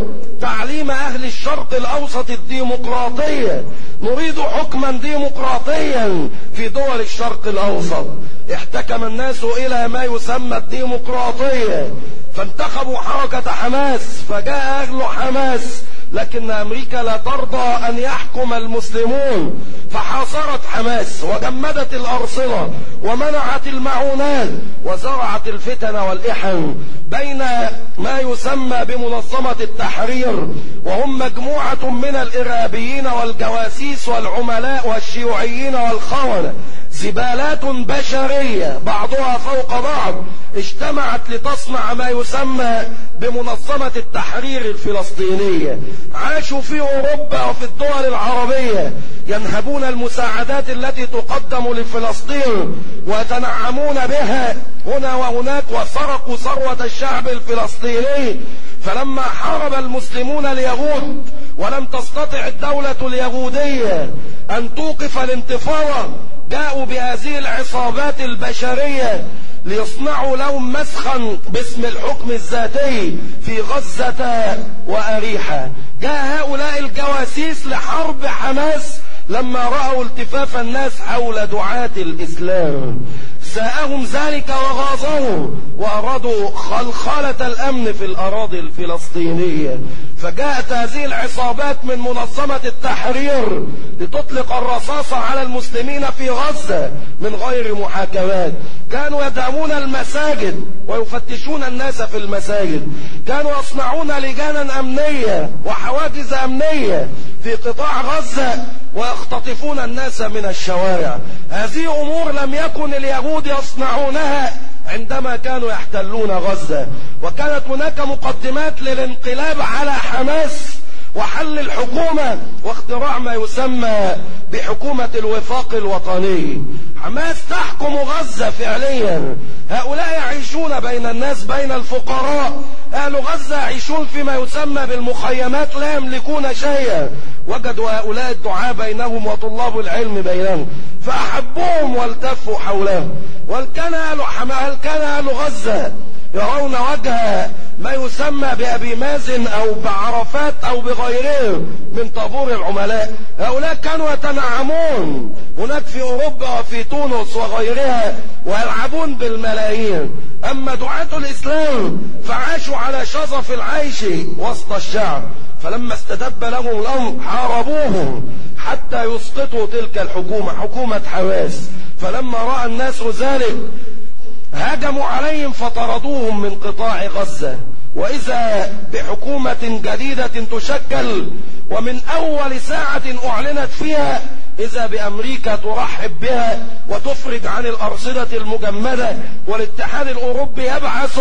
تعليم أهل الشرق الأوسط الديمقراطية، نريد حكما ديمقراطيا في دول الشرق الأوسط. احتكم الناس إلى ما يسمى الديمقراطية فانتخبوا حركة حماس، فجاء أهل حماس، لكن أمريكا لا ترضى أن يحكم المسلمون فحاصرت حماس وجمدت الأرصدة ومنعت المعونات وزرعت الفتن والإحن بين ما يسمى بمنظمة التحرير، وهم مجموعة من الإرهابيين والجواسيس والعملاء والشيوعيين والخونة، زبالات بشرية بعضها فوق بعض اجتمعت لتصنع ما يسمى بمنظمة التحرير الفلسطينية. عاشوا في أوروبا وفي الدول العربية ينهبون المساعدات التي تقدم لفلسطين ويتنعمون بها هنا وهناك، وسرقوا ثروة الشعب الفلسطيني. فلما حارب المسلمون اليهود ولم تستطع الدولة اليهودية أن توقف الانتفاضة، جاءوا بهذه العصابات البشرية ليصنعوا لهم مسخا باسم الحكم الذاتي في غزة وأريحة. جاء هؤلاء الجواسيس لحرب حماس لما رأوا التفاف الناس حول دعاة الإسلام، ساءهم ذلك وغاظهم وأرادوا خلخلة الأمن في الأراضي الفلسطينية. فجاءت هذه العصابات من منظمة التحرير لتطلق الرصاص على المسلمين في غزة من غير محاكمات. كانوا يدعمون المساجد ويفتشون الناس في المساجد، كانوا يصنعون لجانا أمنية وحواجز أمنية في قطاع غزة ويختطفون الناس من الشوارع. هذه أمور لم يكن اليهود يصنعونها عندما كانوا يحتلون غزة، وكانت هناك مقدمات للانقلاب على حماس وحل الحكومة واختراع ما يسمى بحكومة الوفاق الوطني. حماس تحكم غزة فعليا، هؤلاء يعيشون بين الناس، بين الفقراء. أهل غزة يعيشون فيما يسمى بالمخيمات لا يملكون شيئا. وجدوا هؤلاء الدعاة بينهم وطلاب العلم بينهم فأحبوهم والتفوا حولهم. وكان أهل حماس كان أهل غزة يرون وجه ما يسمى بأبي مازن أو بعرفات أو بغيره من طابور العملاء. هؤلاء كانوا يتنعمون هناك في أوروبا وفي تونس وغيرها ويلعبون بالملايين. أما دعاة الإسلام فعاشوا على شظف العيش وسط الشعب، فلما استدب لهم الأمر حاربوهم حتى يسقطوا تلك الحكومة، حكومة حماس. فلما رأى الناس ذلك هاجموا عليهم فطردوهم من قطاع غزة، وإذا بحكومة جديدة تشكل، ومن أول ساعة أعلنت فيها إذا بأمريكا ترحب بها وتفرج عن الأرصدة المجمدة، والاتحاد الأوروبي يبعث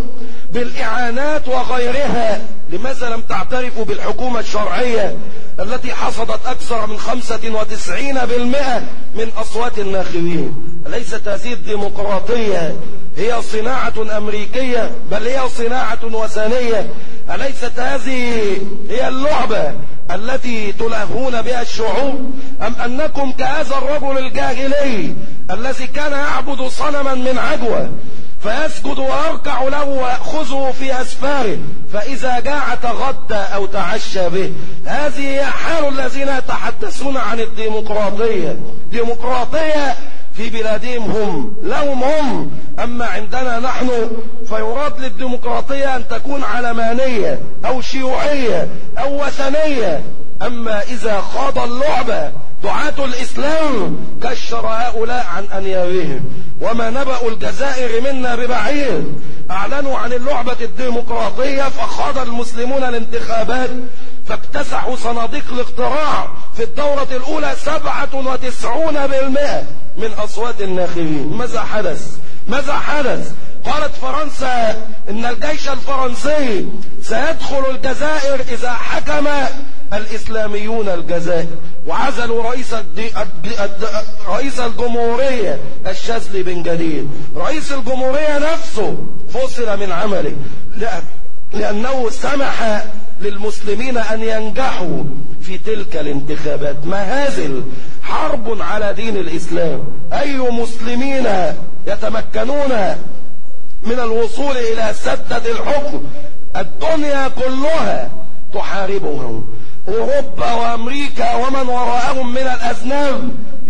بالإعانات وغيرها. لماذا لم تعترفوا بالحكومة الشرعية التي حصدت أكثر من خمسة وتسعين بالمئة من أصوات الناخبين؟ ليست هذه الديمقراطية هي صناعة أمريكية، بل هي صناعة وثنية. أليست هذه هي اللعبة التي تلهون بها الشعوب؟ أم أنكم كهذا الرجل الجاهلي الذي كان يعبد صنما من عجوة فيسجد ويركع له ويأخذه في أسفاره، فإذا جاع تغدى أو تعشى به؟ هذه هي حال الذين يتحدثون عن الديمقراطية. ديمقراطية في بلادهم هم لهم هم، أما عندنا نحن فيراد للديمقراطية أن تكون علمانية أو شيوعية أو وثنية. أما إذا خاض اللعبة دعاة الإسلام كشر هؤلاء عن أنيابهم. وما نبأ الجزائر منا ببعيد، أعلنوا عن اللعبة الديمقراطية فخاض المسلمون الانتخابات فاكتسحوا صناديق الاقتراع في الدورة الأولى سبعة وتسعون بالمئة من أصوات الناخبين. ماذا حدث؟ ماذا حدث؟ قالت فرنسا إن الجيش الفرنسي سيدخل الجزائر إذا حكم الإسلاميون الجزائر، وعزلوا رئيس الدي... رئيس الجمهورية الشاذلي بن جديد. رئيس الجمهورية نفسه فصل من عمله لأنه سمح للمسلمين أن ينجحوا في تلك الانتخابات. مهازل، حرب على دين الإسلام. أي مسلمين يتمكنون من الوصول إلى سدة الحكم الدنيا كلها تحاربهم، أوروبا وأمريكا ومن وراءهم من الأذناب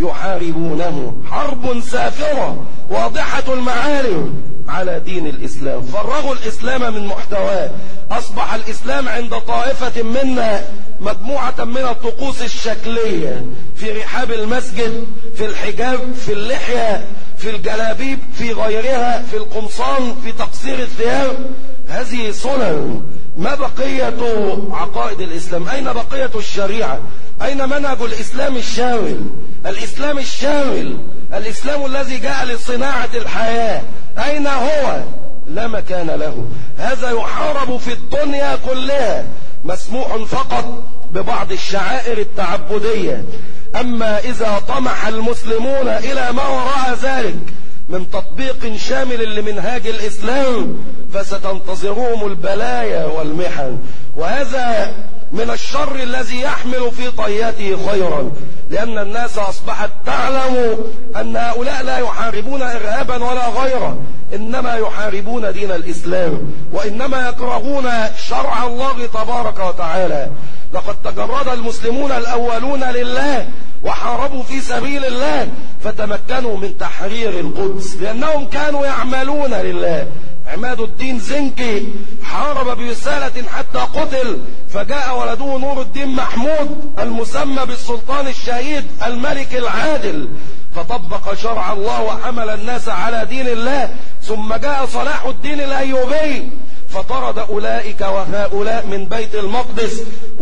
يحاربونه. حرب سافرة واضحة المعالم على دين الإسلام. فرغوا الإسلام من محتواه، أصبح الإسلام عند طائفة منا مجموعة من الطقوس الشكلية في رحاب المسجد، في الحجاب، في اللحية، في الجلابيب، في غيرها، في القمصان، في تقصير الثياب. هذه سنن. ما بقية عقائد الإسلام؟ أين بقية الشريعة؟ أين منهج الإسلام الشامل؟ الإسلام الشامل، الإسلام الذي جاء لصناعة الحياة، أين هو؟ لا مكان له. هذا يحارب في الدنيا كلها. مسموح فقط ببعض الشعائر التعبدية. أما إذا طمح المسلمون إلى ما وراء ذلك من تطبيق شامل لمنهاج الإسلام فستنتظرهم البلايا والمحن، وهذا من الشر الذي يحمل في طياته خيرا، لأن الناس أصبحت تعلم أن هؤلاء لا يحاربون إرهابا ولا غيره، إنما يحاربون دين الإسلام، وإنما يكرهون شرع الله تبارك وتعالى. لقد تجرد المسلمون الأولون لله وحاربوا في سبيل الله فتمكنوا من تحرير القدس، لأنهم كانوا يعملون لله. عماد الدين زنكي حارب برسالة حتى قتل، فجاء ولده نور الدين محمود المسمى بالسلطان الشهيد الملك العادل، فطبق شرع الله وحمل الناس على دين الله. ثم جاء صلاح الدين الأيوبي فطرد أولئك وهؤلاء من بيت المقدس،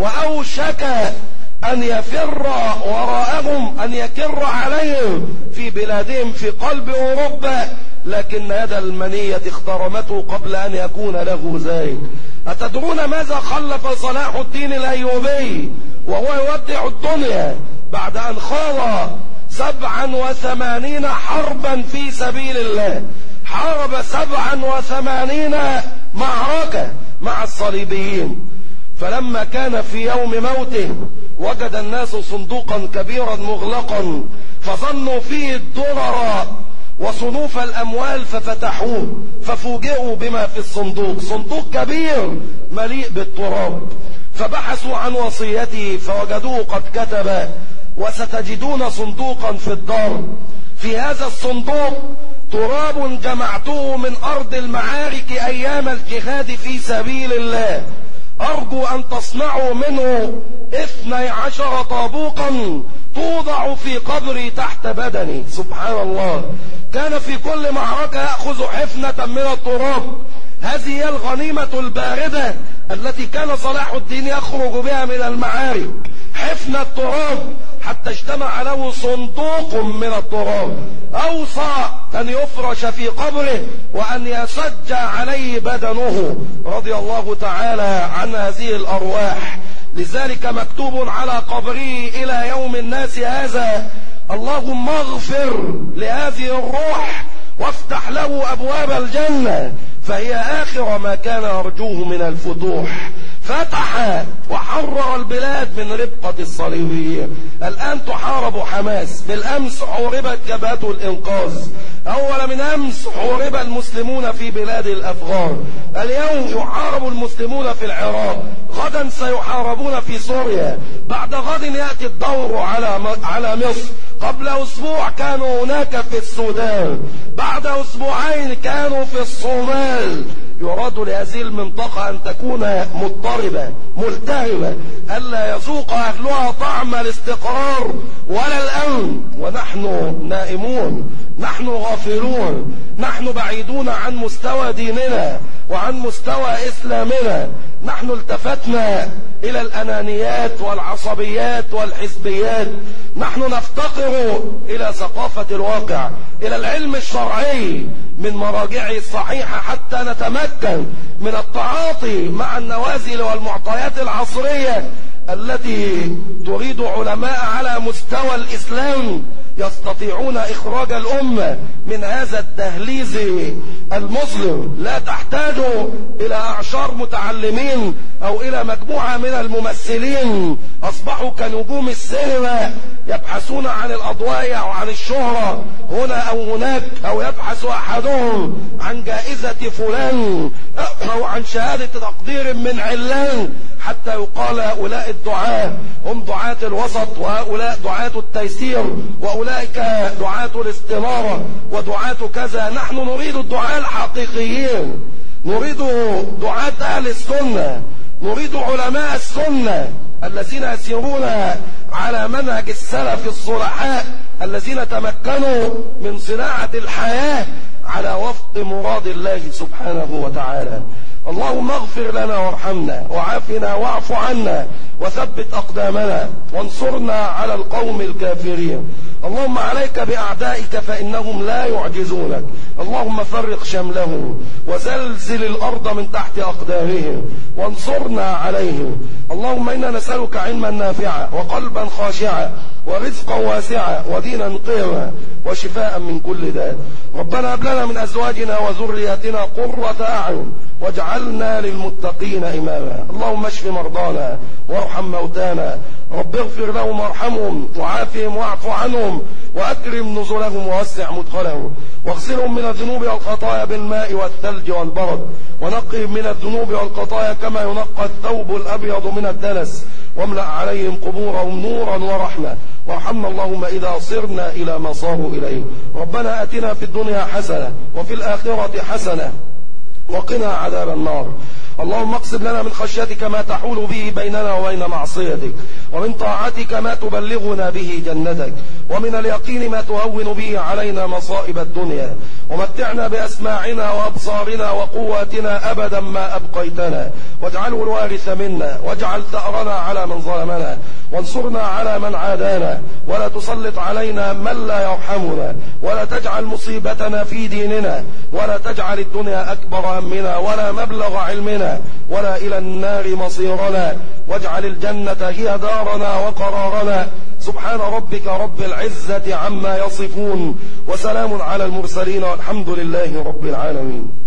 وأوشك أن يفر وراءهم، أن يكر عليهم في بلادهم في قلب أوروبا، لكن يد المنية اخترمته قبل أن يكون له ذلك. أتدرون ماذا خلف صلاح الدين الأيوبي وهو يودع الدنيا بعد أن خاض سبعا وثمانين حربا في سبيل الله؟ حارب سبعا وثمانين معركة مع الصليبيين. فلما كان في يوم موته وجد الناس صندوقا كبيرا مغلقا فظنوا فيه الدرر وصنوف الأموال ففتحوه ففوجئوا بما في الصندوق، صندوق كبير مليء بالتراب. فبحثوا عن وصيته فوجدوه قد كتب: وستجدون صندوقا في الدار، في هذا الصندوق تراب جمعته من أرض المعارك أيام الجهاد في سبيل الله، أرجو أن تصنعوا منه اثني عشر طابوقا توضع في قبري تحت بدني. سبحان الله. كان في كل معركة يأخذ حفنة من التراب. هذه هي الغنيمة الباردة التي كان صلاح الدين يخرج بها من المعارك، حفنة تراب، حتى اجتمع له صندوق من التراب. أوصى أن يفرش في قبره وأن يسجى عليه بدنه رضي الله تعالى عن هذه الأرواح. لذلك مكتوب على قبره إلى يوم الناس هذا: اللهم اغفر لهذه الروح وافتح له أبواب الجنة، فهي آخر ما كان يرجوه من الفتوح. فتح وحرر البلاد من ربقة الصليبيين. الآن تحارب حماس، بالأمس حوربت جبهة الإنقاذ. أول من أمس حورب المسلمون في بلاد الأفغان، اليوم يحارب المسلمون في العراق، غدا سيحاربون في سوريا، بعد غد يأتي الدور على على مصر، قبل أسبوع كانوا هناك في السودان، بعد أسبوعين كانوا في الصومال. يراد لهذه المنطقة أن تكون مضطربة ملتهبة، ألا يذوق أهلها طعم الاستقرار ولا الأمن، ونحن نائمون، نحن غافلون، نحن بعيدون عن مستوى ديننا وعن مستوى إسلامنا. نحن التفتنا إلى الأنانيات والعصبيات والحزبيات. نحن نفتقر إلى ثقافة الواقع، إلى العلم الشرعي من مراجعه الصحيحة، حتى نتمكن من التعاطي مع النوازل والمعطيات العصرية التي تريد علماء على مستوى الإسلام يستطيعون إخراج الأمة من هذا الدهليز المظلم. لا تحتاج إلى أعشار متعلمين أو إلى مجموعة من الممثلين أصبحوا كنجوم السينما يبحثون عن الأضواء أو عن الشهرة هنا أو هناك، أو يبحث أحدهم عن جائزة فلان أو عن شهادة تقدير من علان، حتى يقال هؤلاء الدعاة هم دعاة الوسط، وهؤلاء دعاة التيسير، وأولئك دعاة الاستنارة، ودعاة كذا. نحن نريد الدعاة الحقيقيين، نريد دعاة أهل السنة، نريد علماء السنة الذين يسيرون على منهج السلف الصلحاء، الذين تمكنوا من صناعة الحياة على وفق مراد الله سبحانه وتعالى. اللهم اغفر لنا وارحمنا وعافنا واعف عنا وثبت أقدامنا وانصرنا على القوم الكافرين. اللهم عليك بأعدائك فإنهم لا يعجزونك. اللهم فرق شملهم وزلزل الأرض من تحت أقدامهم وانصرنا عليهم. اللهم إنا نسألك علما نافعا وقلبا خاشعا ورزقا واسعا ودينا قيما وشفاء من كل داء. ربنا هب لنا من أزواجنا وذرياتنا قرة أعين واجعلنا للمتقين إماما. اللهم اشف مرضانا وارحم موتانا، رب اغفر لهم وارحمهم وعافهم واعف عنهم وأكرم نزلهم ووسع مدخلهم، واغسلهم من الذنوب والخطايا بالماء والثلج والبرد، ونقهم من الذنوب والخطايا كما ينقى الثوب الأبيض من الدنس، واملأ عليهم قبورهم نورا ورحمة. وارحمنا اللهم إذا صرنا إلى ما صاروا إليه. ربنا آتنا في الدنيا حسنة وفي الآخرة حسنة وقنا عذاب النار. اللهم اقسم لنا من خشيتك ما تحول به بيننا وبين معصيتك، ومن طاعتك ما تبلغنا به جنتك، ومن اليقين ما تهون به علينا مصائب الدنيا، ومتعنا بأسماعنا وأبصارنا وقواتنا أبدا ما أبقيتنا، واجعله الوارث منا، واجعل ثأرنا على من ظلمنا، وانصرنا على من عادانا، ولا تسلط علينا من لا يرحمنا، ولا تجعل مصيبتنا في ديننا، ولا تجعل الدنيا أكبر همنا ولا مبلغ علمنا ولا إلى النار مصيرنا، واجعل الجنة هي دارنا وقرارنا. سبحان ربك رب العزة عما يصفون، وسلام على المرسلين، والحمد لله رب العالمين.